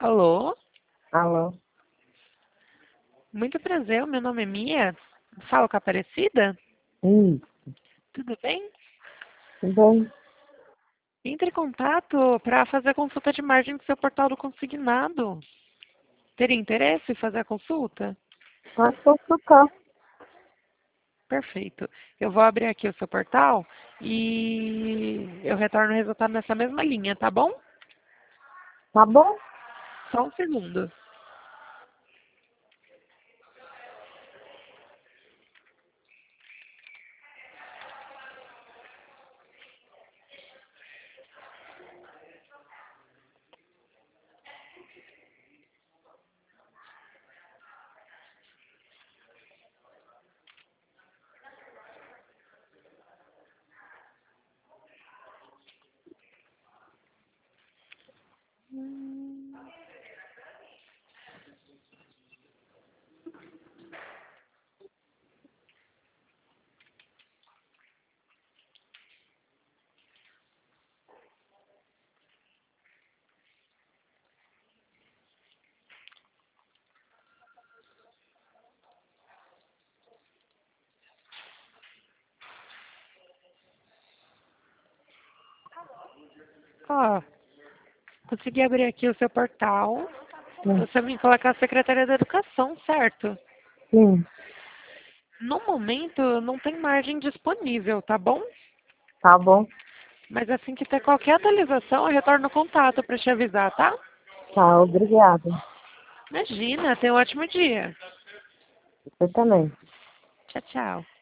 Alô? Alô? Muito prazer, meu nome é Mia. Falo com a Aparecida? Isso, Tudo bem? tudo bem? Entre em contato para fazer a consulta de margem do seu portal do consignado. Teria interesse em fazer a consulta? Pode consultar. Perfeito. Eu vou abrir aqui o seu portal e eu retorno o resultado nessa mesma linha, tá bom? Tá bom? Só um segundo. Ó, consegui abrir aqui o seu portal. Sim, Você me colocar a Secretaria da Educação, certo? sim, No momento, não tem margem disponível, tá bom? tá bom. Mas assim que ter qualquer atualização, eu retorno o contato para te avisar, tá? Tá, obrigada. Imagina, tenha um ótimo dia. Você também. Tchau, tchau.